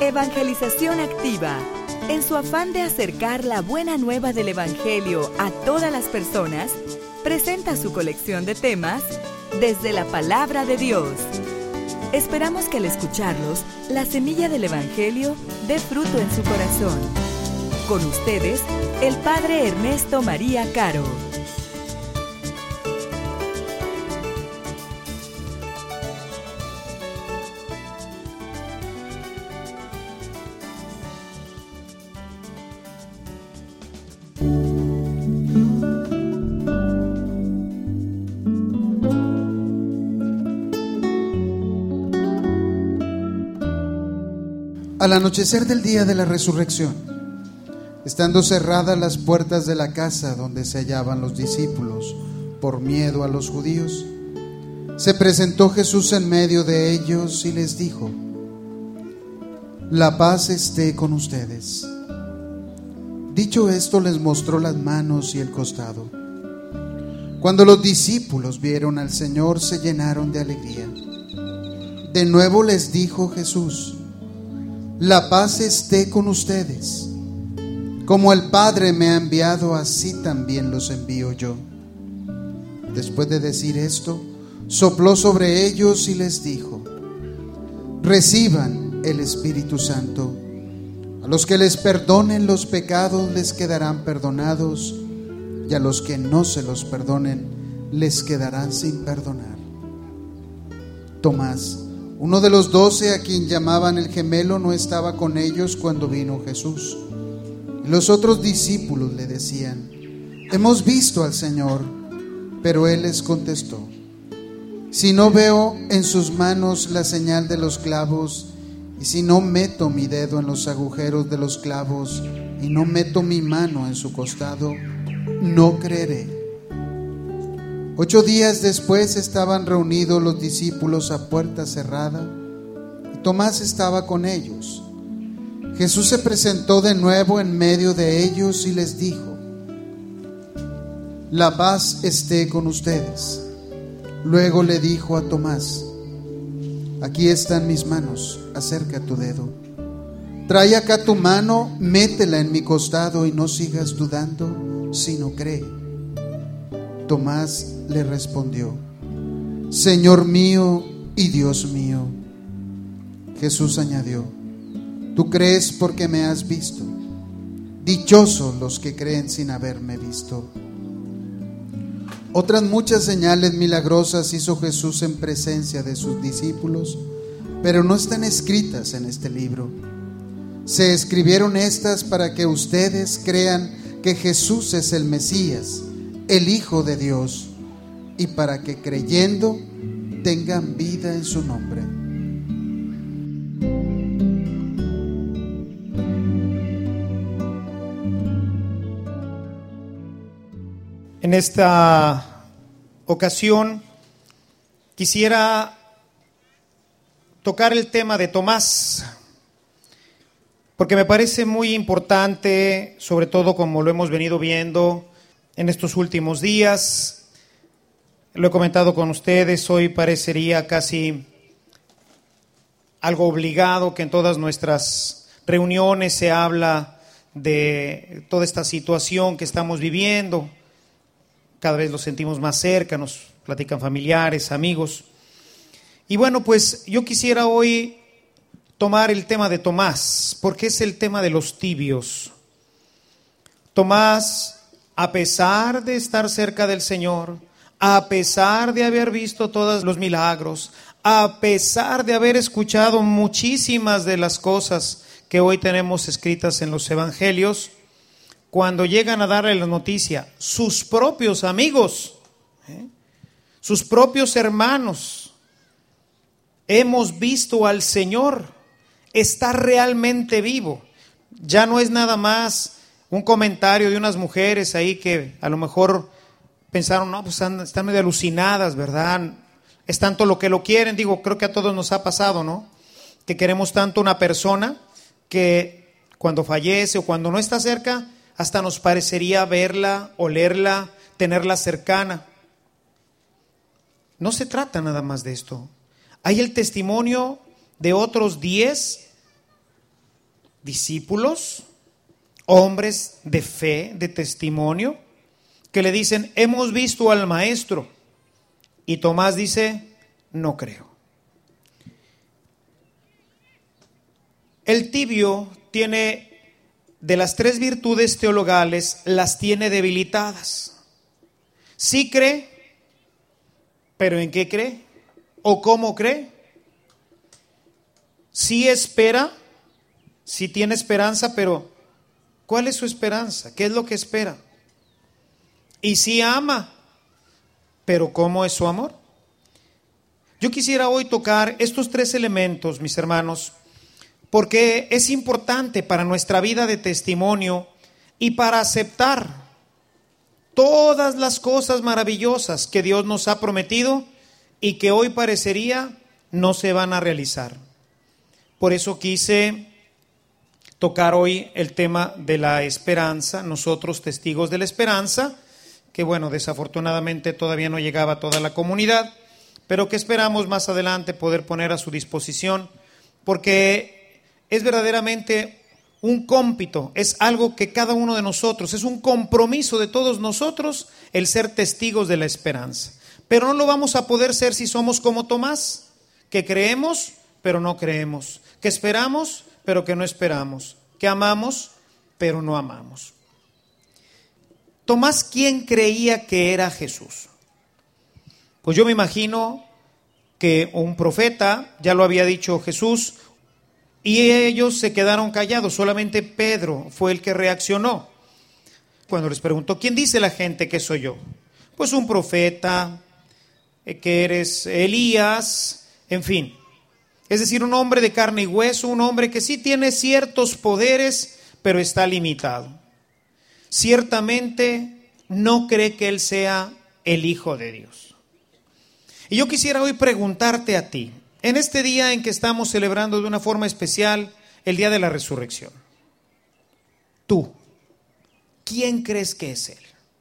Evangelización Activa, en su afán de acercar la buena nueva del Evangelio a todas las personas, presenta su colección de temas desde la Palabra de Dios. Esperamos que al escucharlos, la semilla del Evangelio dé fruto en su corazón. Con ustedes, el Padre Ernesto María Caro. Al anochecer del día de la resurrección, estando cerradas las puertas de la casa donde se hallaban los discípulos por miedo a los judíos, se presentó Jesús en medio de ellos y les dijo: la paz esté con ustedes. Dicho esto, les mostró las manos y el costado. Cuando los discípulos vieron al Señor, se llenaron de alegría. De nuevo les dijo Jesús: la paz esté con ustedes. Como el Padre me ha enviado, así también los envío yo. Después de decir esto, sopló sobre ellos y les dijo: reciban el Espíritu Santo. A los que les perdonen los pecados les quedarán perdonados, y a los que no se los perdonen les quedarán sin perdonar. Tomás, uno de los 12, a quien llamaban el gemelo, no estaba con ellos cuando vino Jesús. Y los otros discípulos le decían: hemos visto al Señor. Pero él les contestó: si no veo en sus manos la señal de los clavos, y si no meto mi dedo en los agujeros de los clavos, y no meto mi mano en su costado, no creeré. 8 días después estaban reunidos los discípulos a puerta cerrada, y Tomás estaba con ellos. Jesús se presentó de nuevo en medio de ellos y les dijo: la paz esté con ustedes. Luego le dijo a Tomás: aquí están mis manos, acerca tu dedo. Trae acá tu mano, métela en mi costado y no sigas dudando, sino cree. Tomás le respondió: Señor mío y Dios mío. Jesús añadió: tú crees porque me has visto. Dichosos los que creen sin haberme visto. Otras muchas señales milagrosas hizo Jesús en presencia de sus discípulos, pero no están escritas en este libro. Se escribieron estas para que ustedes crean que Jesús es el Mesías, el Hijo de Dios, y para que creyendo tengan vida en su nombre. En esta ocasión quisiera tocar el tema de Tomás, porque me parece muy importante, sobre todo como lo hemos venido viendo en estos últimos días. Lo he comentado con ustedes, hoy parecería casi algo obligado que en todas nuestras reuniones se habla de toda esta situación que estamos viviendo. Cada vez lo sentimos más cerca, nos platican familiares, amigos. Y bueno, pues yo quisiera hoy tomar el tema de Tomás, porque es el tema de los tibios. Tomás, a pesar de estar cerca del Señor, a pesar de haber visto todos los milagros, a pesar de haber escuchado muchísimas de las cosas que hoy tenemos escritas en los evangelios, cuando llegan a darle la noticia, sus propios amigos, sus propios hermanos, hemos visto al Señor, está realmente vivo. Ya no es nada más un comentario de unas mujeres ahí que a lo mejor pensaron, no, pues están medio alucinadas, ¿verdad? Es tanto lo que lo quieren, digo, creo que a todos nos ha pasado, ¿no? Que queremos tanto una persona que cuando fallece o cuando no está cerca, hasta nos parecería verla, olerla, tenerla cercana. No se trata nada más de esto. Hay el testimonio de otros 10 discípulos, hombres de fe, de testimonio, que le dicen, hemos visto al Maestro. Y Tomás dice, no creo. El tibio tiene, de las 3 virtudes teologales, las tiene debilitadas. Sí cree, pero ¿en qué cree? ¿O cómo cree? Sí espera, sí tiene esperanza, pero ¿cuál es su esperanza? ¿Qué es lo que espera? Y sí ama, pero ¿cómo es su amor? Yo quisiera hoy tocar estos 3 elementos, mis hermanos, porque es importante para nuestra vida de testimonio y para aceptar todas las cosas maravillosas que Dios nos ha prometido y que hoy parecería no se van a realizar. Por eso quise tocar hoy el tema de la esperanza, nosotros testigos de la esperanza, que bueno, desafortunadamente todavía no llegaba a toda la comunidad, pero que esperamos más adelante poder poner a su disposición, porque es verdaderamente un cómpito, es algo que cada uno de nosotros, es un compromiso de todos nosotros el ser testigos de la esperanza. Pero no lo vamos a poder ser si somos como Tomás, que creemos, pero no creemos, que esperamos, pero que no esperamos, que amamos, pero no amamos. Tomás, ¿quién creía que era Jesús? Pues yo me imagino que un profeta, ya lo había dicho Jesús, y ellos se quedaron callados, solamente Pedro fue el que reaccionó. Cuando les preguntó, ¿quién dice la gente que soy yo? Pues un profeta, que eres Elías, en fin. Es decir, un hombre de carne y hueso, un hombre que sí tiene ciertos poderes, pero está limitado. Ciertamente no cree que Él sea el Hijo de Dios. Y yo quisiera hoy preguntarte a ti, en este día en que estamos celebrando de una forma especial el día de la resurrección, tú, ¿quién crees que es Él?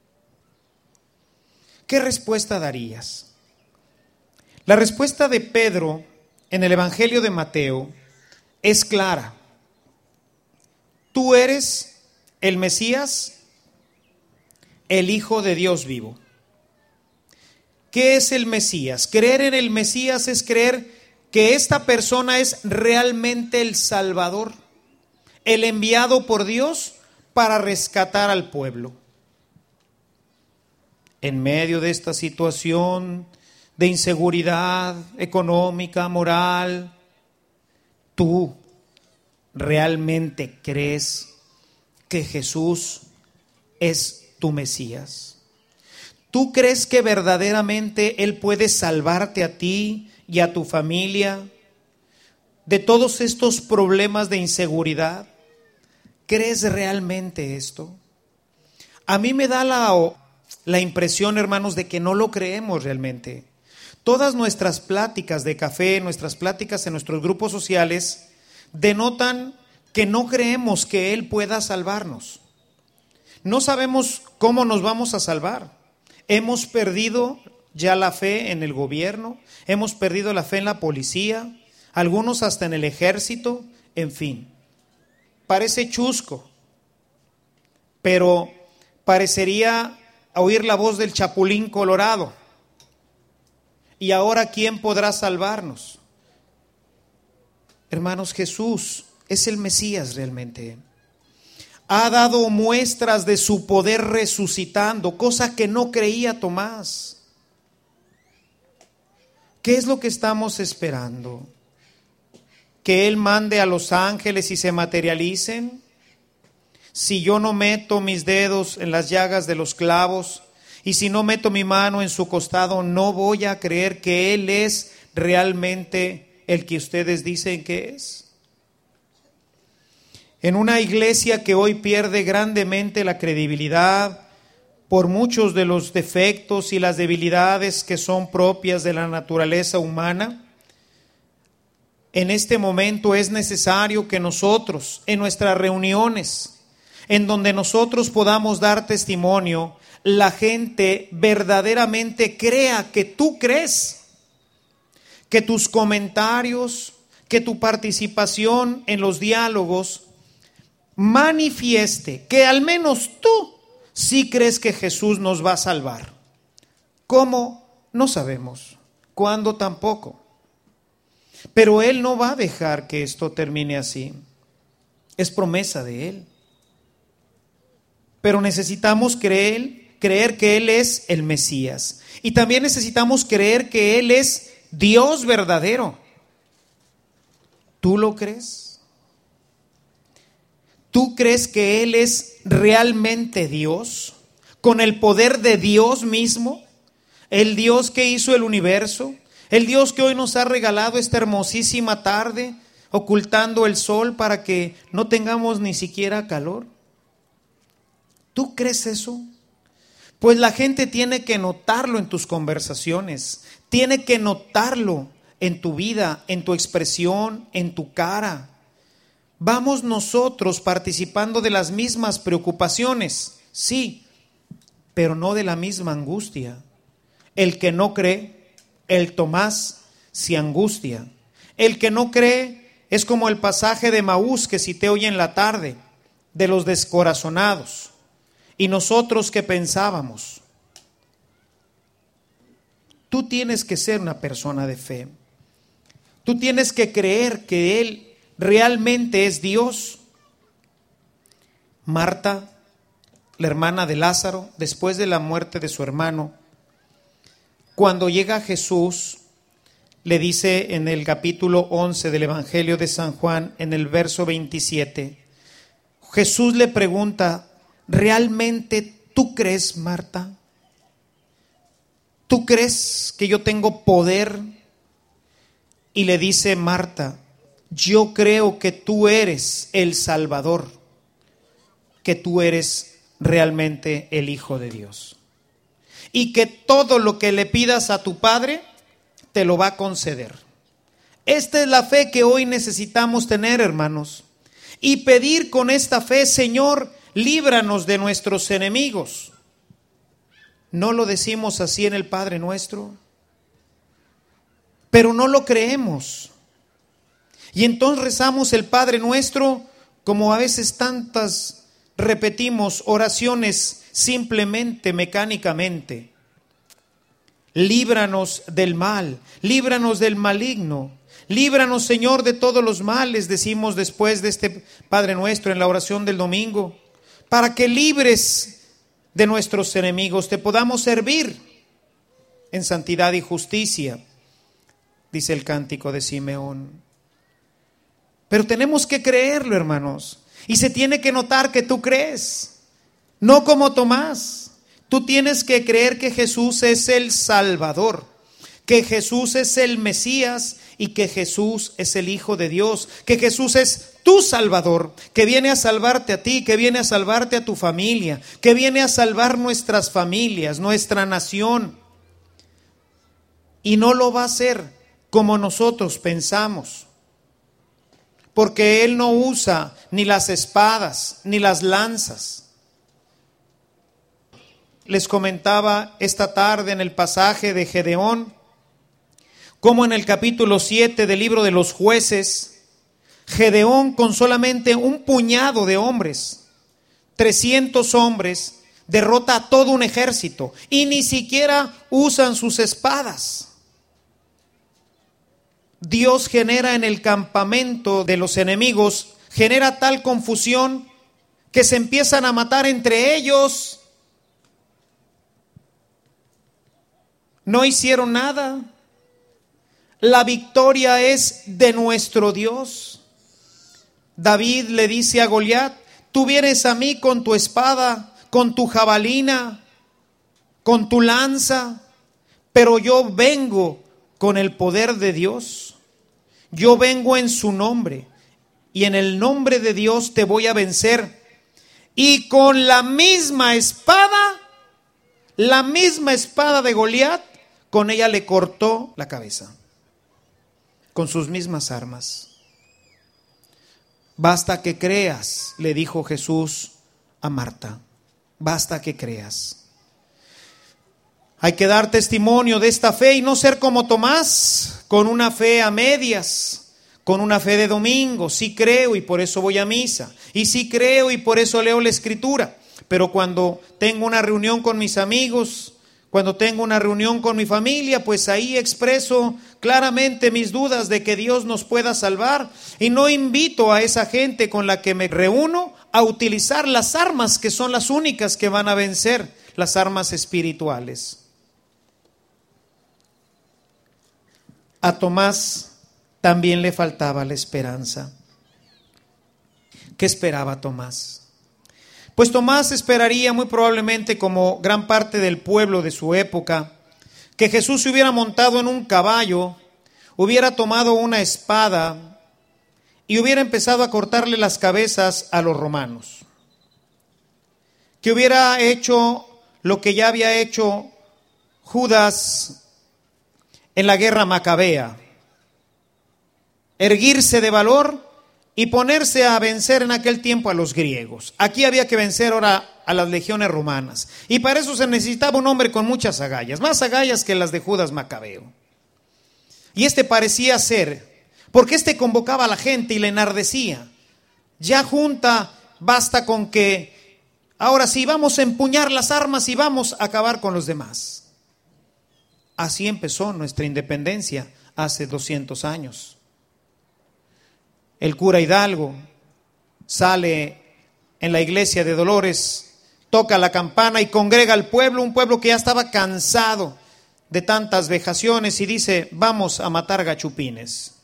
¿Qué respuesta darías? La respuesta de Pedro en el Evangelio de Mateo es clara. Tú eres el Mesías, el Hijo de Dios vivo. ¿Qué es el Mesías? Creer en el Mesías es creer que esta persona es realmente el Salvador, el enviado por Dios para rescatar al pueblo. En medio de esta situación de inseguridad económica, moral, ¿tú realmente crees que Jesús es tu Mesías? ¿Tú crees que verdaderamente Él puede salvarte a ti y a tu familia de todos estos problemas de inseguridad? ¿Crees realmente esto? A mí me da la impresión, hermanos, de que no lo creemos realmente. Todas nuestras pláticas de café, nuestras pláticas en nuestros grupos sociales, denotan que no creemos que Él pueda salvarnos. No sabemos cómo nos vamos a salvar. Hemos perdido ya la fe en el gobierno, hemos perdido la fe en la policía, algunos hasta en el ejército, en fin. Parece chusco, pero parecería oír la voz del Chapulín Colorado. ¿Y ahora quién podrá salvarnos? Hermanos, Jesús es el Mesías realmente. Ha dado muestras de su poder resucitando, cosa que no creía Tomás. ¿Qué es lo que estamos esperando? ¿Que Él mande a los ángeles y se materialicen? Si yo no meto mis dedos en las llagas de los clavos y si no meto mi mano en su costado, no voy a creer que Él es realmente el que ustedes dicen que es. En una iglesia que hoy pierde grandemente la credibilidad por muchos de los defectos y las debilidades que son propias de la naturaleza humana, en este momento es necesario que nosotros, en nuestras reuniones, en donde nosotros podamos dar testimonio, la gente verdaderamente crea que tú crees, que tus comentarios, que tu participación en los diálogos manifieste que al menos tú sí crees que Jesús nos va a salvar. ¿Cómo? No sabemos. ¿Cuándo? Tampoco. Pero Él no va a dejar que esto termine así. Es promesa de Él. Pero necesitamos creer que Él es el Mesías. Y también necesitamos creer que Él es Dios verdadero. ¿Tú lo crees? ¿Tú crees que Él es realmente Dios? ¿Con el poder de Dios mismo? El Dios que hizo el universo. El Dios que hoy nos ha regalado esta hermosísima tarde, ocultando el sol para que no tengamos ni siquiera calor. ¿Tú crees eso? Pues la gente tiene que notarlo en tus conversaciones, tiene que notarlo en tu vida, en tu expresión, en tu cara. Vamos nosotros participando de las mismas preocupaciones, sí, pero no de la misma angustia. El que no cree, el Tomás, se angustia. El que no cree es como el pasaje de Maús que cité hoy en la tarde, de los descorazonados. Y nosotros que pensábamos, tú tienes que ser una persona de fe. Tú tienes que creer que Él realmente es Dios. Marta, la hermana de Lázaro, después de la muerte de su hermano, cuando llega Jesús, le dice en el capítulo 11 del Evangelio de San Juan, en el verso 27, Jesús le pregunta: ¿realmente tú crees, Marta? ¿Tú crees que yo tengo poder? Y le dice Marta: yo creo que tú eres el Salvador, que tú eres realmente el Hijo de Dios. Y que todo lo que le pidas a tu Padre, te lo va a conceder. Esta es la fe que hoy necesitamos tener, hermanos. Y pedir con esta fe: Señor, líbranos de nuestros enemigos. ¿No lo decimos así en el Padre Nuestro? Pero no lo creemos. Y entonces rezamos el Padre Nuestro como a veces tantas repetimos oraciones simplemente, mecánicamente. Líbranos del mal, líbranos del maligno. Líbranos, Señor, de todos los males, decimos después de este Padre Nuestro en la oración del domingo, para que libres de nuestros enemigos te podamos servir en santidad y justicia, dice el cántico de Simeón. Pero tenemos que creerlo, hermanos, y se tiene que notar que tú crees, no como Tomás. Tú tienes que creer que Jesús es el Salvador, que Jesús es el Mesías y que Jesús es el Hijo de Dios, que Jesús es tu Salvador, que viene a salvarte a ti, que viene a salvarte a tu familia, que viene a salvar nuestras familias, nuestra nación. Y no lo va a hacer como nosotros pensamos, porque Él no usa ni las espadas ni las lanzas. Les comentaba esta tarde en el pasaje de Gedeón, como en el capítulo 7 del libro de los Jueces, Gedeón con solamente un puñado de hombres, 300 hombres, derrota a todo un ejército y ni siquiera usan sus espadas. Dios genera en el campamento de los enemigos, genera tal confusión que se empiezan a matar entre ellos. No hicieron nada. La victoria es de nuestro Dios. David le dice a Goliat: tú vienes a mí con tu espada, con tu jabalina, con tu lanza, pero yo vengo con el poder de Dios. Yo vengo en su nombre y en el nombre de Dios te voy a vencer. Y con la misma espada de Goliat, con ella le cortó la cabeza, con sus mismas armas. Basta que creas, le dijo Jesús a Marta, basta que creas. Hay que dar testimonio de esta fe y no ser como Tomás, con una fe a medias, con una fe de domingo. Sí creo y por eso voy a misa. Y sí creo y por eso leo la Escritura. Pero cuando tengo una reunión con mis amigos, cuando tengo una reunión con mi familia, pues ahí expreso claramente mis dudas de que Dios nos pueda salvar. Y no invito a esa gente con la que me reúno a utilizar las armas que son las únicas que van a vencer, las armas espirituales. A Tomás también le faltaba la esperanza. ¿Qué esperaba Tomás? Pues Tomás esperaría muy probablemente, como gran parte del pueblo de su época, que Jesús se hubiera montado en un caballo, hubiera tomado una espada y hubiera empezado a cortarle las cabezas a los romanos. Que hubiera hecho lo que ya había hecho Judas en la guerra macabea: erguirse de valor y ponerse a vencer en aquel tiempo a los griegos. Aquí había que vencer ahora a las legiones romanas. Y para eso se necesitaba un hombre con muchas agallas, más agallas que las de Judas Macabeo. Y parecía ser, porque convocaba a la gente y le enardecía. Ya junta, basta con que ahora sí vamos a empuñar las armas y vamos a acabar con los demás. Así empezó nuestra independencia hace 200 años. El cura Hidalgo sale en la iglesia de Dolores, toca la campana y congrega al pueblo, un pueblo que ya estaba cansado de tantas vejaciones, y dice: vamos a matar gachupines.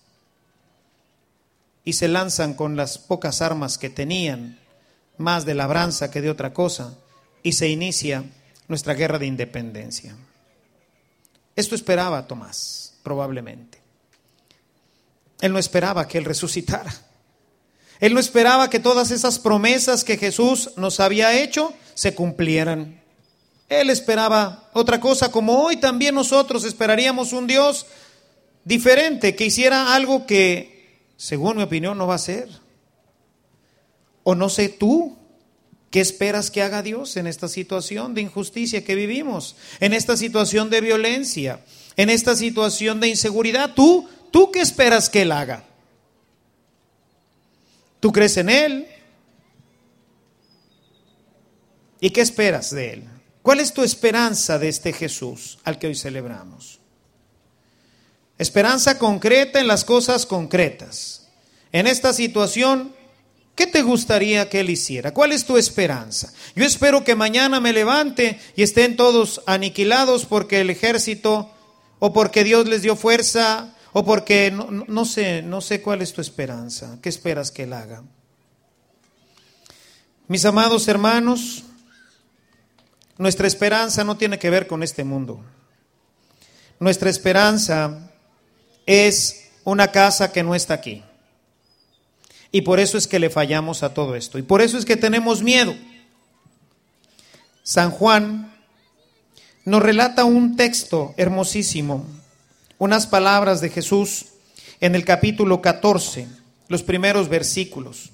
Y se lanzan con las pocas armas que tenían, más de labranza que de otra cosa, y se inicia nuestra guerra de independencia. Esto esperaba Tomás, probablemente. Él no esperaba que Él resucitara. Él no esperaba que todas esas promesas que Jesús nos había hecho se cumplieran. Él esperaba otra cosa, como hoy también nosotros esperaríamos un Dios diferente, que hiciera algo que, según mi opinión, no va a hacer. O no sé tú, ¿qué esperas que haga Dios en esta situación de injusticia que vivimos? En esta situación de violencia, en esta situación de inseguridad. ¿Tú qué esperas que Él haga? ¿Tú crees en Él? ¿Y qué esperas de Él? ¿Cuál es tu esperanza de este Jesús al que hoy celebramos? Esperanza concreta en las cosas concretas. En esta situación, ¿qué te gustaría que Él hiciera? ¿Cuál es tu esperanza? Yo espero que mañana me levante y estén todos aniquilados porque el ejército, o porque Dios les dio fuerza, o porque no sé cuál es tu esperanza. ¿Qué esperas que Él haga? Mis amados hermanos, nuestra esperanza no tiene que ver con este mundo. Nuestra esperanza es una casa que no está aquí. Y por eso es que le fallamos a todo esto. Y por eso es que tenemos miedo. San Juan nos relata un texto hermosísimo, unas palabras de Jesús en el capítulo 14, los primeros versículos.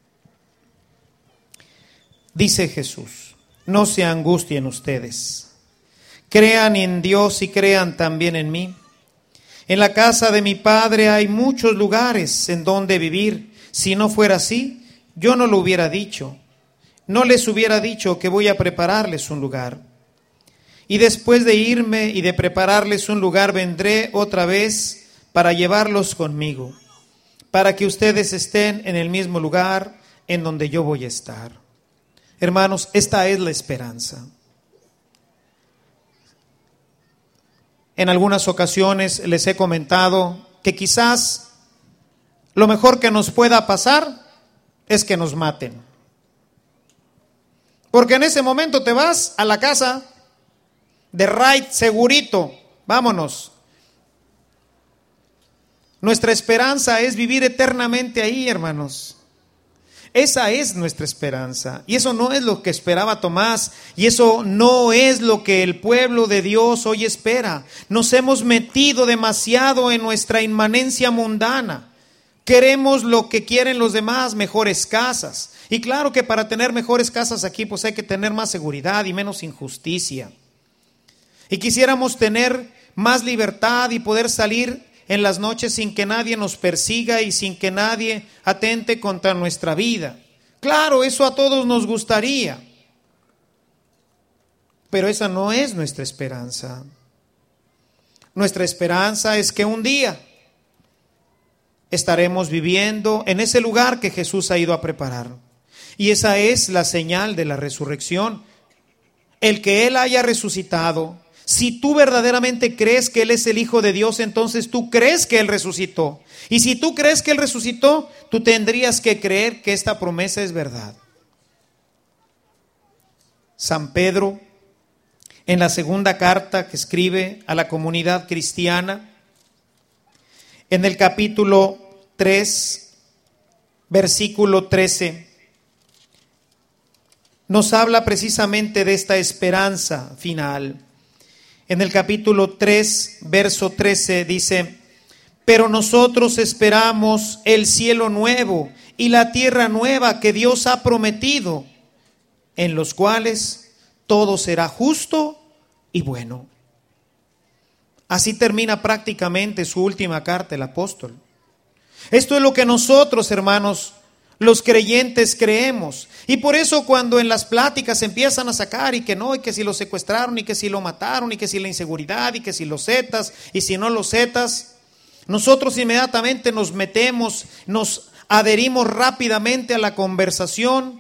Dice Jesús: no se angustien ustedes, crean en Dios y crean también en mí. En la casa de mi Padre hay muchos lugares en donde vivir. Si no fuera así, yo no lo hubiera dicho. No les hubiera dicho que voy a prepararles un lugar. Y después de irme y de prepararles un lugar, vendré otra vez para llevarlos conmigo, para que ustedes estén en el mismo lugar en donde yo voy a estar. Hermanos, esta es la esperanza. En algunas ocasiones les he comentado que quizás lo mejor que nos pueda pasar es que nos maten. Porque en ese momento te vas a la casa de raid segurito, vámonos. Nuestra esperanza es vivir eternamente ahí, hermanos. Esa es nuestra esperanza. Y eso no es lo que esperaba Tomás. Y eso no es lo que el pueblo de Dios hoy espera. Nos hemos metido demasiado en nuestra inmanencia mundana. Queremos lo que quieren los demás, mejores casas. Y claro que para tener mejores casas aquí, pues hay que tener más seguridad y menos injusticia. Y quisiéramos tener más libertad y poder salir en las noches sin que nadie nos persiga y sin que nadie atente contra nuestra vida. Claro, eso a todos nos gustaría, pero esa no es nuestra esperanza. Nuestra esperanza es que un día estaremos viviendo en ese lugar que Jesús ha ido a preparar. Y esa es la señal de la resurrección. El que Él haya resucitado. Si tú verdaderamente crees que Él es el Hijo de Dios, entonces tú crees que Él resucitó. Y si tú crees que Él resucitó, tú tendrías que creer que esta promesa es verdad. San Pedro, en la segunda carta que escribe a la comunidad cristiana, en el capítulo 3, versículo 13, nos habla precisamente de esta esperanza final. En el capítulo 3, verso 13 dice: pero nosotros esperamos el cielo nuevo y la tierra nueva que Dios ha prometido, en los cuales todo será justo y bueno. Así termina prácticamente su última carta el apóstol. Esto es lo que nosotros, hermanos, los creyentes creemos. Y por eso cuando en las pláticas empiezan a sacar y que no, y que si lo secuestraron, y que si lo mataron, y que si la inseguridad, y que si los zetas, y si no los zetas, nosotros inmediatamente nos metemos, nos adherimos rápidamente a la conversación,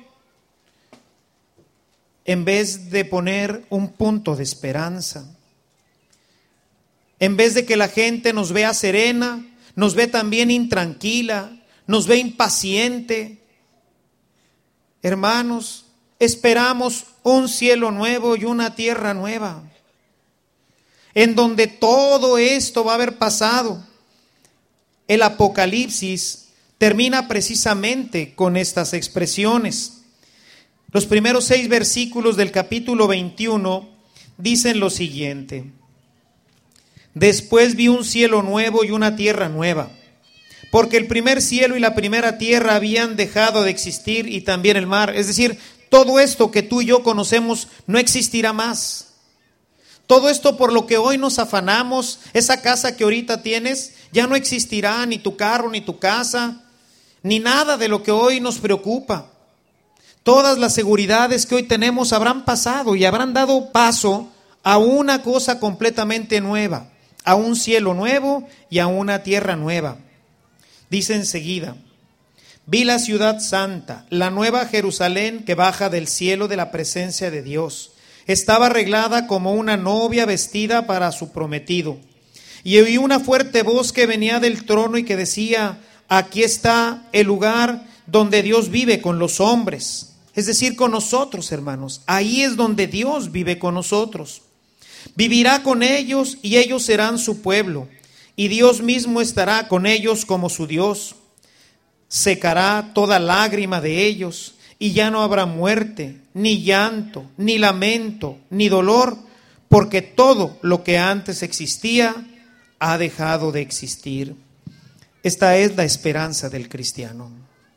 en vez de poner un punto de esperanza. En vez de que la gente nos vea serena, nos ve también intranquila, nos ve impaciente. Hermanos, esperamos un cielo nuevo y una tierra nueva, en donde todo esto va a haber pasado. El Apocalipsis termina precisamente con estas expresiones. Los primeros 6 versículos del capítulo 21 dicen lo siguiente: después vi un cielo nuevo y una tierra nueva, porque el primer cielo y la primera tierra habían dejado de existir, y también el mar. Es decir, todo esto que tú y yo conocemos no existirá más. Todo esto por lo que hoy nos afanamos, esa casa que ahorita tienes, ya no existirá, ni tu carro, ni tu casa, ni nada de lo que hoy nos preocupa. Todas las seguridades que hoy tenemos habrán pasado y habrán dado paso a una cosa completamente nueva, a un cielo nuevo y a una tierra nueva. Dice enseguida: vi la ciudad santa, la nueva Jerusalén que baja del cielo de la presencia de Dios. Estaba arreglada como una novia vestida para su prometido. Y oí una fuerte voz que venía del trono y que decía: aquí está el lugar donde Dios vive con los hombres. Es decir, con nosotros, hermanos. Ahí es donde Dios vive con nosotros. Vivirá con ellos y ellos serán su pueblo. Y Dios mismo estará con ellos como su Dios. Secará toda lágrima de ellos, y ya no habrá muerte, ni llanto, ni lamento, ni dolor, porque todo lo que antes existía ha dejado de existir. Esta es la esperanza del cristiano.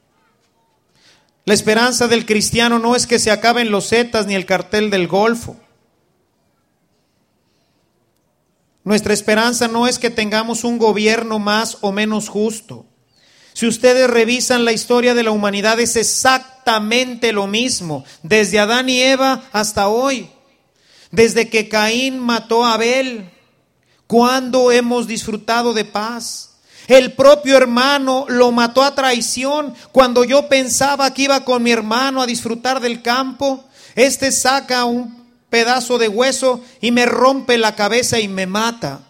La esperanza del cristiano no es que se acaben los zetas ni el cartel del Golfo. Nuestra esperanza no es que tengamos un gobierno más o menos justo. Si ustedes revisan la historia de la humanidad, es exactamente lo mismo, desde Adán y Eva hasta hoy. Desde que Caín mató a Abel, ¿cuándo hemos disfrutado de paz? El propio hermano lo mató a traición. Cuando yo pensaba que iba con mi hermano a disfrutar del campo, este saca un pedazo de hueso y me rompe la cabeza y me mata.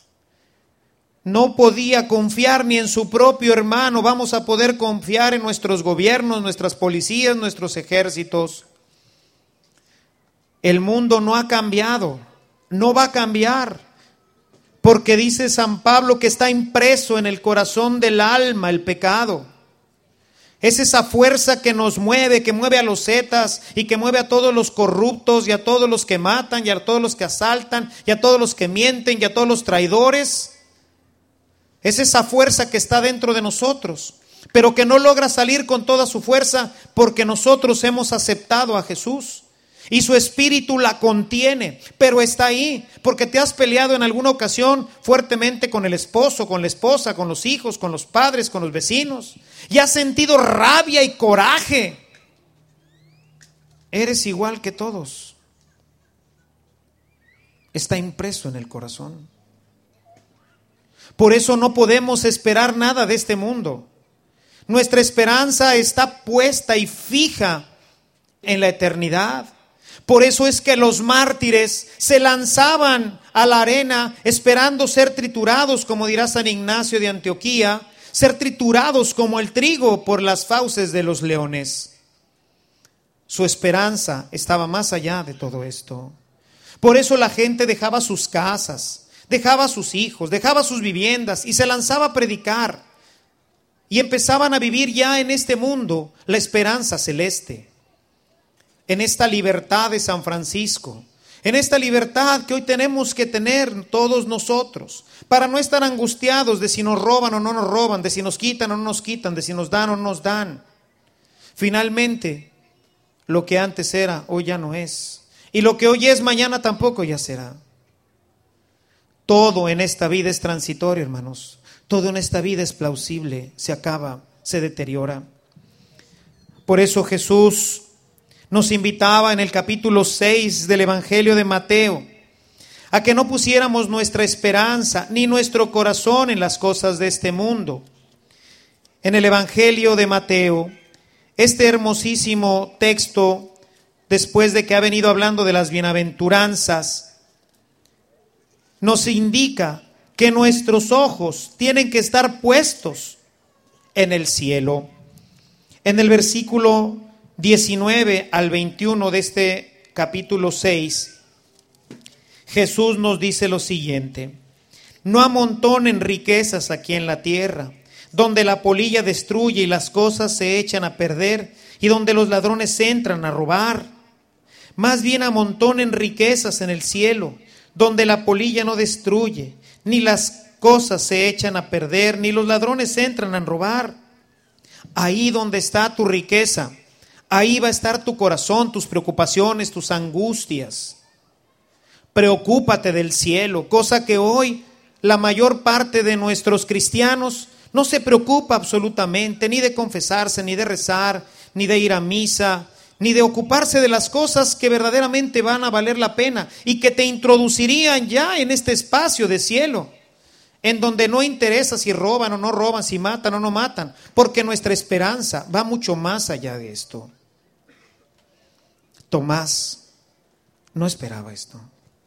No podía confiar ni en su propio hermano. Vamos a poder confiar en nuestros gobiernos, nuestras policías, nuestros ejércitos. El mundo no ha cambiado, no va a cambiar. Porque dice San Pablo que está impreso en el corazón del alma el pecado. Es esa fuerza que nos mueve, que mueve a los zetas y que mueve a todos los corruptos y a todos los que matan y a todos los que asaltan y a todos los que mienten y a todos los traidores. Es esa fuerza que está dentro de nosotros, pero que no logra salir con toda su fuerza porque nosotros hemos aceptado a Jesús. y su espíritu la contiene, pero está ahí, porque te has peleado en alguna ocasión fuertemente con el esposo, con la esposa, con los hijos, con los padres, con los vecinos, y has sentido rabia y coraje. Eres igual que todos. Está impreso en el corazón. Por eso no podemos esperar nada de este mundo. Nuestra esperanza está puesta y fija en la eternidad. Por eso es que los mártires se lanzaban a la arena esperando ser triturados, como dirá San Ignacio de Antioquía, ser triturados como el trigo por las fauces de los leones. Su esperanza estaba más allá de todo esto. Por eso la gente dejaba sus casas, dejaba a sus hijos, dejaba sus viviendas y se lanzaba a predicar. Y empezaban a vivir ya en este mundo la esperanza celeste. En esta libertad de San Francisco, en esta libertad que hoy tenemos que tener todos nosotros, para no estar angustiados de si nos roban o no nos roban, de si nos quitan o no nos quitan, de si nos dan o no nos dan. Finalmente, lo que antes era, hoy ya no es. Y lo que hoy es, mañana tampoco ya será. Todo en esta vida es transitorio, hermanos. Todo en esta vida es plausible, se acaba, se deteriora. Por eso Jesús nos invitaba en el capítulo 6 del Evangelio de Mateo a que no pusiéramos nuestra esperanza ni nuestro corazón en las cosas de este mundo. En el Evangelio de Mateo, este hermosísimo texto, después de que ha venido hablando de las bienaventuranzas, nos indica que nuestros ojos tienen que estar puestos en el cielo. En el versículo 19 al 21 de este capítulo 6, Jesús nos dice lo siguiente: no amontonen riquezas aquí en la tierra, donde la polilla destruye y las cosas se echan a perder, y donde los ladrones entran a robar. Más bien amontonen riquezas en el cielo, donde la polilla no destruye, ni las cosas se echan a perder, ni los ladrones entran a robar. Ahí donde está tu riqueza, ahí va a estar tu corazón, tus preocupaciones, tus angustias. Preocúpate del cielo, cosa que hoy la mayor parte de nuestros cristianos no se preocupa absolutamente, ni de confesarse, ni de rezar, ni de ir a misa, ni de ocuparse de las cosas que verdaderamente van a valer la pena y que te introducirían ya en este espacio de cielo, en donde no interesa si roban o no roban, si matan o no matan, porque nuestra esperanza va mucho más allá de esto. Tomás no esperaba esto.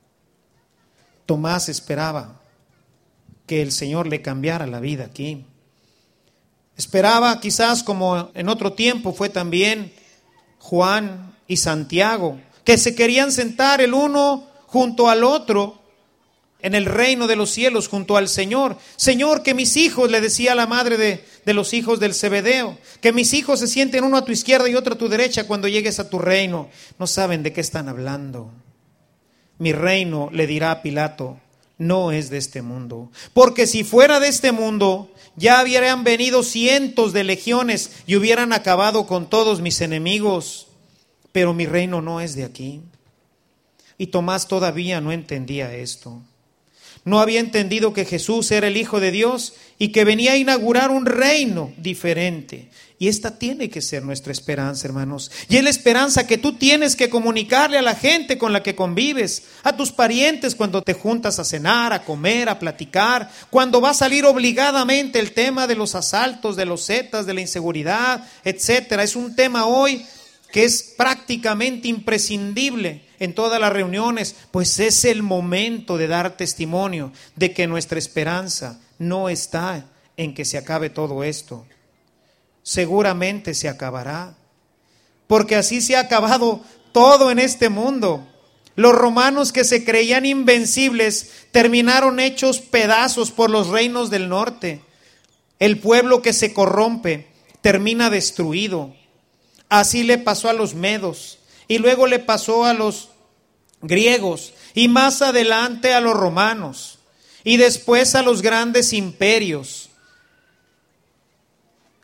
Tomás esperaba que el Señor le cambiara la vida aquí. Esperaba, quizás como en otro tiempo fue también Juan y Santiago, que se querían sentar el uno junto al otro en el reino de los cielos, junto al Señor. Señor, que mis hijos, le decía la madre de los hijos del Zebedeo, que mis hijos se sienten uno a tu izquierda y otro a tu derecha cuando llegues a tu reino. No saben de qué están hablando. Mi reino, le dirá a Pilato, no es de este mundo, porque si fuera de este mundo, ya habrían venido cientos de legiones y hubieran acabado con todos mis enemigos, pero mi reino no es de aquí. Y Tomás todavía no entendía esto. No había entendido que Jesús era el Hijo de Dios y que venía a inaugurar un reino diferente. Y esta tiene que ser nuestra esperanza, hermanos. Y es la esperanza que tú tienes que comunicarle a la gente con la que convives, a tus parientes cuando te juntas a cenar, a comer, a platicar, cuando va a salir obligadamente el tema de los asaltos, de los zetas, de la inseguridad, etcétera. Es un tema hoy que es prácticamente imprescindible en todas las reuniones, pues es el momento de dar testimonio de que nuestra esperanza no está en que se acabe todo esto. Seguramente se acabará, porque así se ha acabado todo en este mundo. Los romanos, que se creían invencibles, terminaron hechos pedazos por los reinos del norte. El pueblo que se corrompe termina destruido. Así le pasó a los medos, y luego le pasó a los griegos, y más adelante a los romanos, y después a los grandes imperios.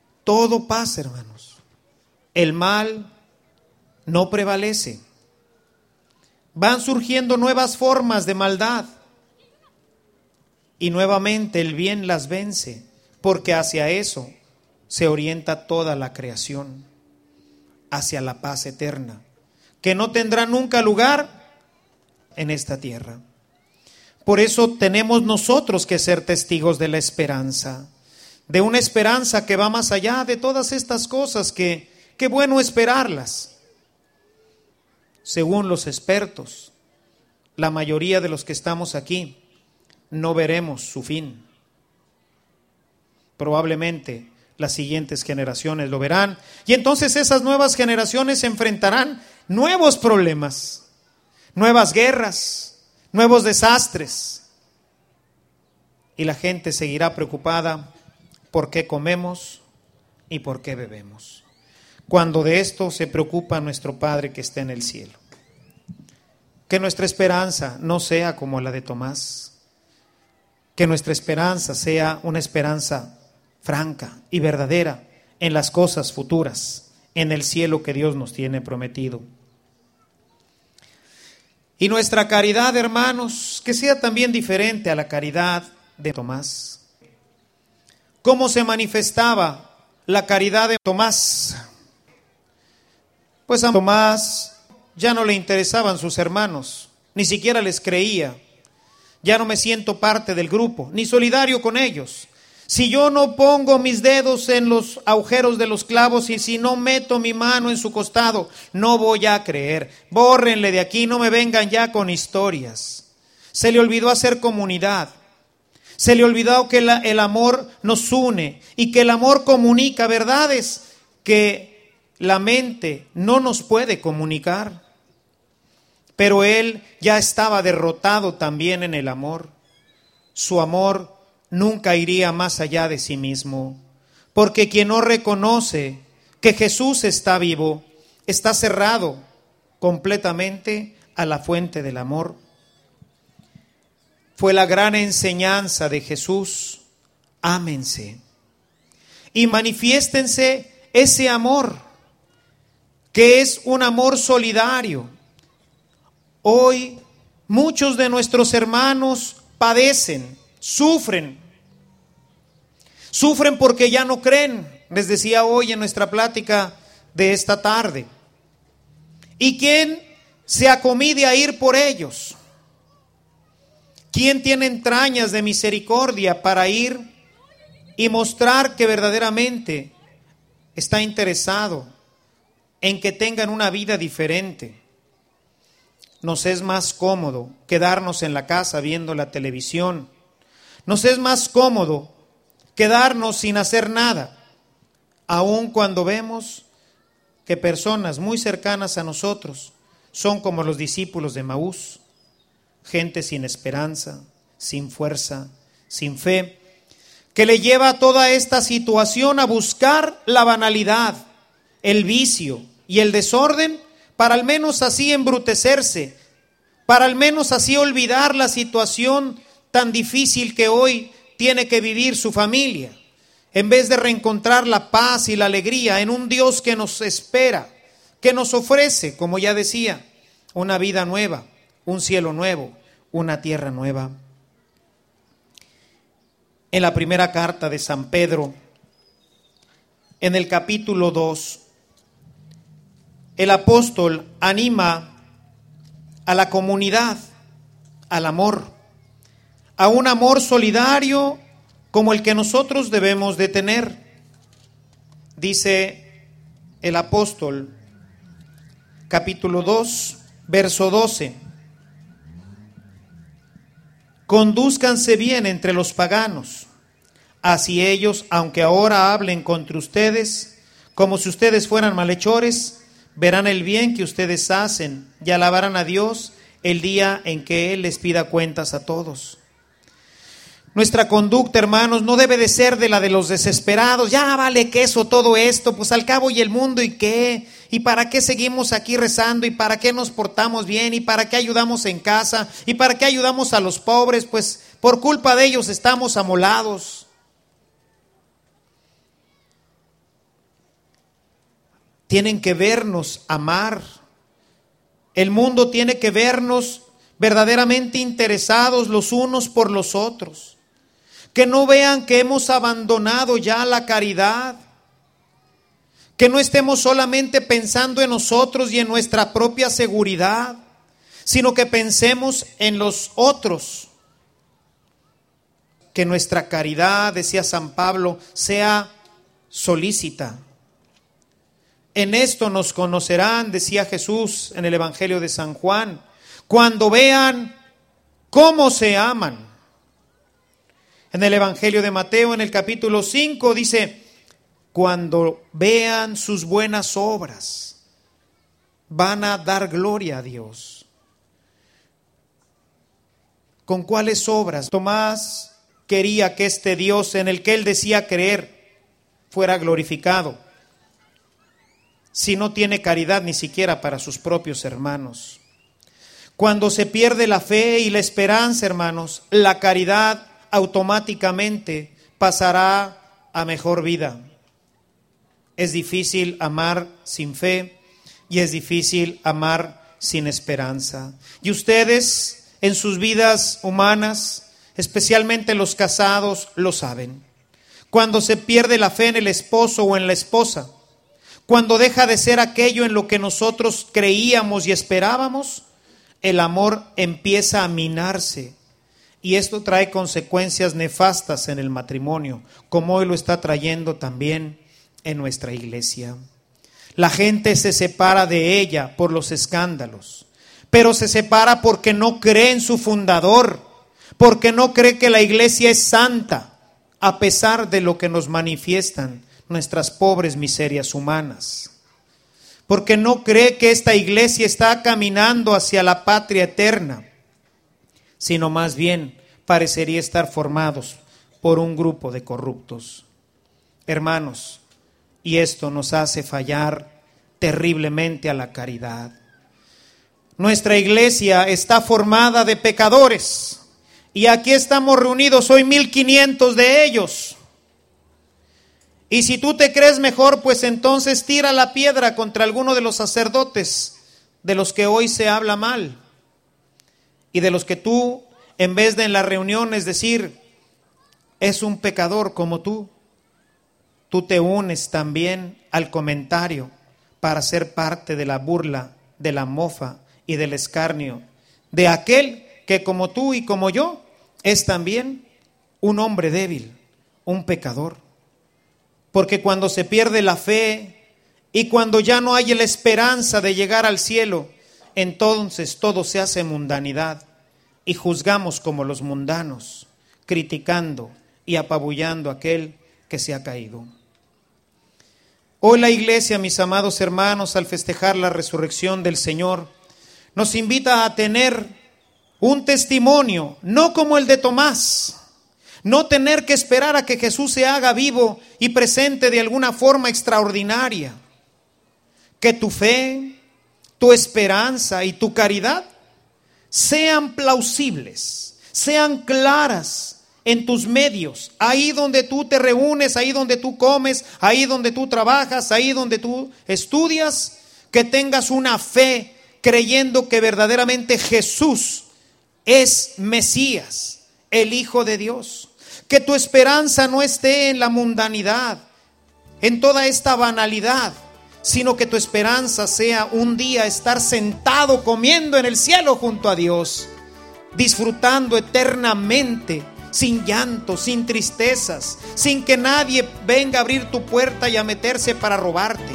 Todo pasa, hermanos. El mal no prevalece. van surgiendo nuevas formas de maldad. Y nuevamente el bien las vence, porque hacia eso se orienta toda la creación, hacia la paz eterna, que no tendrá nunca lugar en esta tierra. Por eso tenemos nosotros que ser testigos de la esperanza, de una esperanza que va más allá de todas estas cosas que qué bueno esperarlas. Según los expertos, la mayoría de los que estamos aquí no veremos su fin. Probablemente las siguientes generaciones lo verán, y entonces esas nuevas generaciones enfrentarán nuevos problemas, nuevas guerras, nuevos desastres, y la gente seguirá preocupada por qué comemos y por qué bebemos, cuando de esto se preocupa nuestro Padre que está en el cielo. Que nuestra esperanza no sea como la de Tomás, que nuestra esperanza sea una esperanza franca y verdadera en las cosas futuras, en el cielo que Dios nos tiene prometido. Y nuestra caridad, hermanos, que sea también diferente a la caridad de Tomás. ¿Cómo se manifestaba la caridad de Tomás? Pues a Tomás ya no le interesaban sus hermanos, ni siquiera les creía. Ya no me siento parte del grupo, ni solidario con ellos. Si yo no pongo mis dedos en los agujeros de los clavos y si no meto mi mano en su costado, no voy a creer. Bórrenle de aquí, no me vengan ya con historias. Se le olvidó hacer comunidad. Se le olvidó que el amor nos une y que el amor comunica verdades que la mente no nos puede comunicar. Pero él ya estaba derrotado también en el amor. Su amor nunca iría más allá de sí mismo, porque quien no reconoce que Jesús está vivo, está cerrado completamente a la fuente del amor. Fue la gran enseñanza de Jesús: ámense y manifiéstense ese amor, que es un amor solidario. Hoy muchos de nuestros hermanos padecen, sufren porque ya no creen, les decía hoy en nuestra plática de esta tarde. ¿Y quién se acomide a ir por ellos? ¿Quién tiene entrañas de misericordia para ir y mostrar que verdaderamente está interesado en que tengan una vida diferente? Nos es más cómodo quedarnos en la casa viendo la televisión. Nos es más cómodo quedarnos sin hacer nada, aun cuando vemos que personas muy cercanas a nosotros son como los discípulos de Maús, gente sin esperanza, sin fuerza, sin fe, que le lleva a toda esta situación a buscar la banalidad, el vicio y el desorden, para al menos así embrutecerse, para al menos así olvidar la situación tan difícil que hoy tiene que vivir su familia, en vez de reencontrar la paz y la alegría en un Dios que nos espera, que nos ofrece, como ya decía, una vida nueva, un cielo nuevo, una tierra nueva. En la primera carta de San Pedro, en el capítulo 2, el apóstol anima a la comunidad, al amor, a un amor solidario como el que nosotros debemos de tener. Dice el apóstol, capítulo 2, verso 12: condúzcanse bien entre los paganos, así ellos, aunque ahora hablen contra ustedes, como si ustedes fueran malhechores, verán el bien que ustedes hacen y alabarán a Dios el día en que Él les pida cuentas a todos. Nuestra conducta, hermanos, no debe de ser de la de los desesperados. Ya vale queso todo esto, pues al cabo y el mundo y qué, y para qué seguimos aquí rezando, y para qué nos portamos bien, y para qué ayudamos en casa, y para qué ayudamos a los pobres, pues por culpa de ellos estamos amolados. Tienen que vernos amar El mundo tiene que vernos verdaderamente interesados los unos por los otros. Que no vean que hemos abandonado ya la caridad. Que no estemos solamente pensando en nosotros y en nuestra propia seguridad, sino que pensemos en los otros. Que nuestra caridad, decía San Pablo, sea solícita. En esto nos conocerán, decía Jesús en el Evangelio de San Juan, cuando vean cómo se aman. En el Evangelio de Mateo, en el capítulo 5, dice, cuando vean sus buenas obras, van a dar gloria a Dios. ¿Con cuáles obras? Tomás quería que este Dios en el que él decía creer fuera glorificado. Si no tiene caridad ni siquiera para sus propios hermanos. Cuando se pierde la fe y la esperanza, hermanos, la caridad automáticamente pasará a mejor vida. Es difícil amar sin fe y es difícil amar sin esperanza. Y ustedes en sus vidas humanas, especialmente los casados, lo saben. Cuando se pierde la fe en el esposo o en la esposa, cuando deja de ser aquello en lo que nosotros creíamos y esperábamos, el amor empieza a minarse. Y esto trae consecuencias nefastas en el matrimonio, como hoy lo está trayendo también en nuestra iglesia. La gente se separa de ella por los escándalos, pero se separa porque no cree en su fundador, porque no cree que la iglesia es santa, a pesar de lo que nos manifiestan nuestras pobres miserias humanas. Porque no cree que esta iglesia está caminando hacia la patria eterna, sino más bien parecería estar formados por un grupo de corruptos. Hermanos, y esto nos hace fallar terriblemente a la caridad. Nuestra iglesia está formada de pecadores y aquí estamos reunidos hoy 1500 de ellos. Y si tú te crees mejor, pues entonces tira la piedra contra alguno de los sacerdotes de los que hoy se habla mal y de los que tú, en vez de en las reuniones decir, es un pecador como tú te unes también al comentario para ser parte de la burla, de la mofa y del escarnio de aquel que como tú y como yo es también un hombre débil, un pecador. Porque cuando se pierde la fe y cuando ya no hay la esperanza de llegar al cielo, entonces todo se hace mundanidad y juzgamos como los mundanos, criticando y apabullando a aquel que se ha caído. Hoy la iglesia, mis amados hermanos, al festejar la resurrección del Señor, nos invita a tener un testimonio, no como el de Tomás, no tener que esperar a que Jesús se haga vivo y presente de alguna forma extraordinaria. Que tu fe, tu esperanza y tu caridad sean plausibles, sean claras en tus medios, ahí donde tú te reúnes, ahí donde tú comes, ahí donde tú trabajas, ahí donde tú estudias, que tengas una fe creyendo que verdaderamente Jesús es Mesías, el Hijo de Dios. Que tu esperanza no esté en la mundanidad, en toda esta banalidad, sino que tu esperanza sea un día estar sentado comiendo en el cielo junto a Dios, disfrutando eternamente, sin llanto, sin tristezas, sin que nadie venga a abrir tu puerta y a meterse para robarte.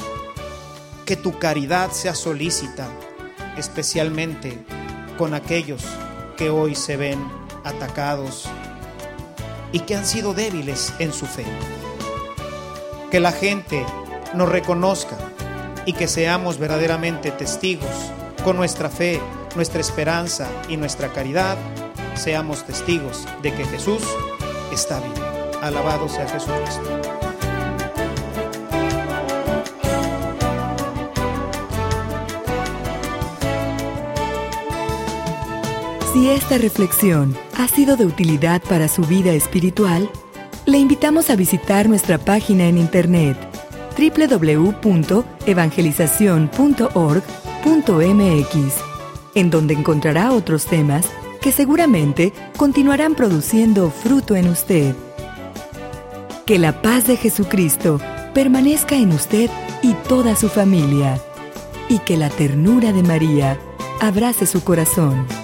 Que tu caridad sea solícita, especialmente con aquellos que hoy se ven atacados y que han sido débiles en su fe. Que la gente nos reconozca y que seamos verdaderamente testigos con nuestra fe, nuestra esperanza y nuestra caridad. Seamos testigos de que Jesús está vivo. Alabado sea Jesucristo. Si esta reflexión ha sido de utilidad para su vida espiritual, le invitamos a visitar nuestra página en internet www.evangelizacion.org en donde encontrará otros temas que seguramente continuarán produciendo fruto en usted. Que la paz de Jesucristo permanezca en usted y toda su familia, y que la ternura de María abrace su corazón.